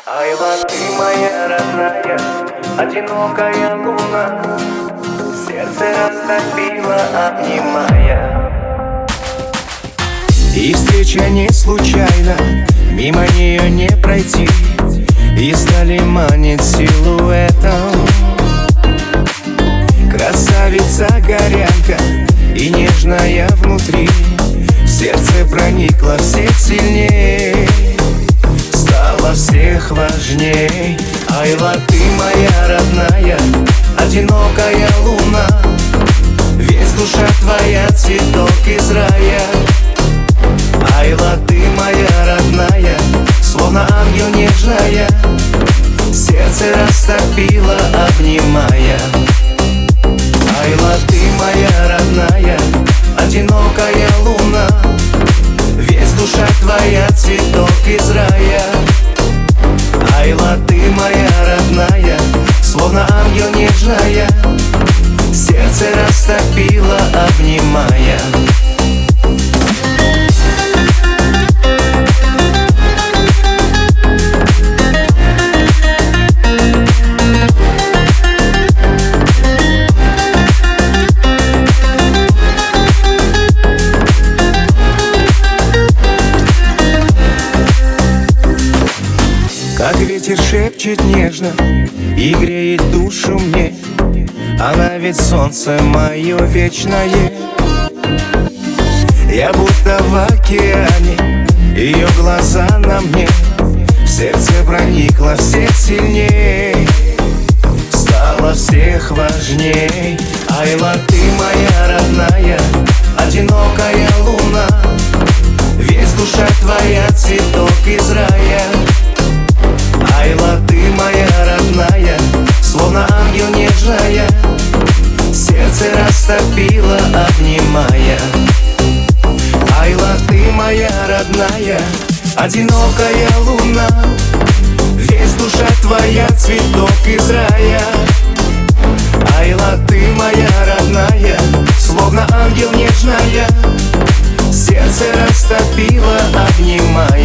Айла, ты моя родная, одинокая луна, сердце растопила, обнимая. И встреча не случайна, мимо нее не пройти, издали манит силуэтом. Красавица-горянка и нежная внутри, в сердце проникла все сильней, стала всех важней. Айла, ты моя родная, одинокая луна, весь душа твоя цветок из рая. Айла, ты моя родная, словно ангел нежная, сердце растопила, обнимая. Айла, ты моя родная, одинокая луна, весь душа твоя цветок из рая. Айла, ты моя родная, словно ангел нежная, сердце растопила, обнимая. Как ветер шепчет нежно и греет душу мне, она ведь солнце мое вечное. Я будто в океане, ее глаза на мне, в сердце проникла всех сильней, стала всех важней. Айла, ты моя родная, одинокая луна, весь душа твоя цветок из рая. Айла, ты моя родная, словно ангел нежная, сердце растопила, обнимая. Айла, ты моя родная, одинокая луна, весь душа твоя цветок из рая. Айла, ты моя родная, словно ангел нежная, сердце растопила, обнимая.